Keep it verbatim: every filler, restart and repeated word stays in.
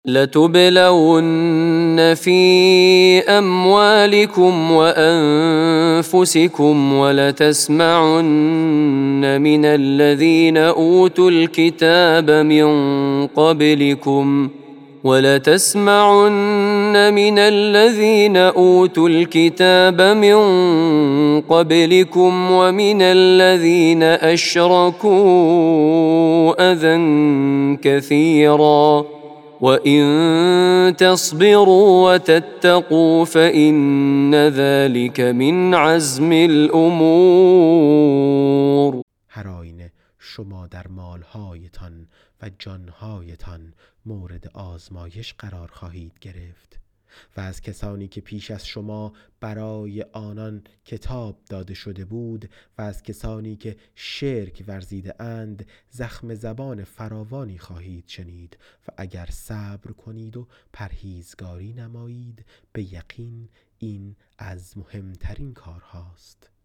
لتبلون في أموالكم وأنفسكم ولتسمعن من الذين أوتوا الكتاب من قبلكم ولتسمعن من الذين أوتوا الكتاب من قبلكم ومن الذين أشركوا أذى كثيرا وَإِن تَصْبِرُوا وَتَتَّقُوا فَإِنَّ ذَلِكَ مِنْ عَزْمِ الْأُمُورِ. هر آینه شما در مالهایتان و جانهایتان مورد آزمایش قرار خواهید گرفت و از کسانی که پیش از شما برای آنان کتاب داده شده بود و از کسانی که شرک ورزیده اند زخم زبان فراوانی خواهید شنید و اگر صبر کنید و پرهیزگاری نمایید به یقین این از مهمترین کارهاست.